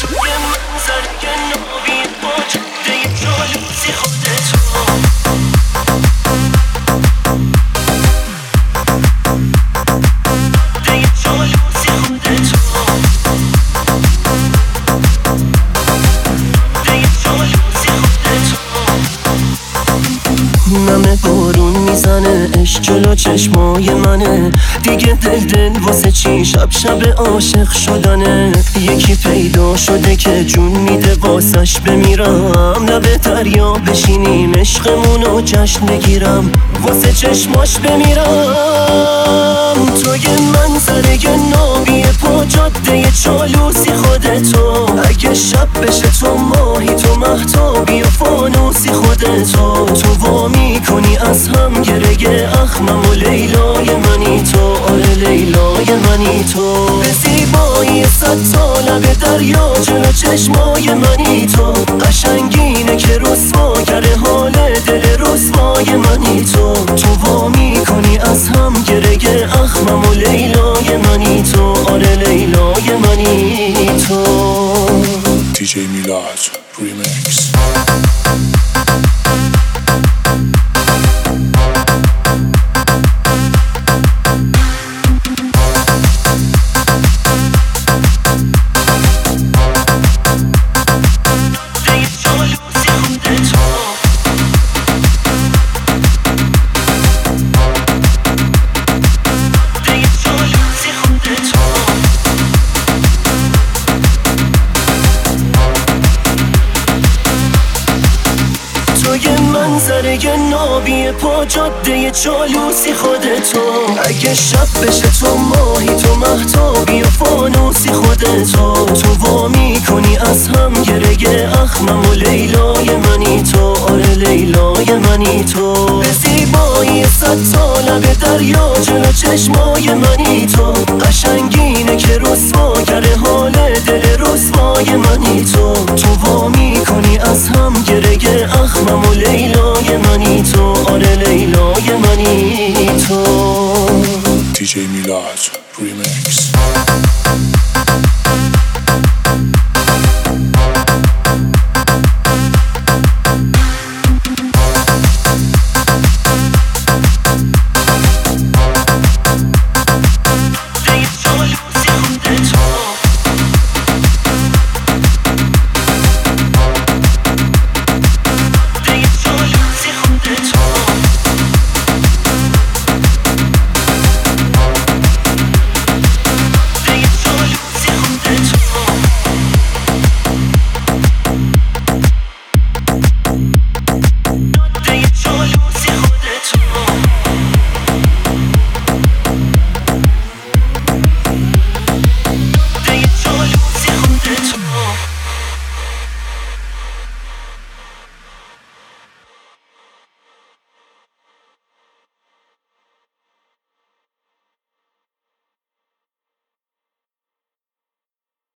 توی منظره نابی با جاده جالوسی خودتو نمه بارون میزنه عشق جلو چشمای منه دیگه دل واسه چی شب عاشق شدنه یکی پیدا شده که جون میده واسش بمیرم لبه دریا بشینیم عشقمونو جشن بگیرم واسه چشماش بمیرم توی منظره نابی پا جاده چالوسی خودتو اگه شب بشه تو ماهی تو مهتابی و فانوسی خودتو تو وا میکنی از هم گره اخمم و لیلای منی تو آره لیلای منی تو به زیبایی 100 ساله به دریا جلو چشمای منی تو قشنگینه که رسوا کرده حال دل رسوای منی تو وا میکنی از هم گره اخمم و لیلای منی تو آره لیلای منی تو DJ Milad Remix. توی منظره نابی پا جاده چالوسی خودتو اگه شب بشه تو ماهی تو مهتابی و فانوسی خودتو وا میکنی از هم گره اخمم و لیلای منی تو آره لیلای منی تو به زیبایی 100 ساله به دریا جلو چشمای منی تو قشنگینه که رسوا کرده حال دل رسوای منی تو وا میکنی از هم گره اخمم و لیلای منی تو آره لیلای منی تو DJ Milad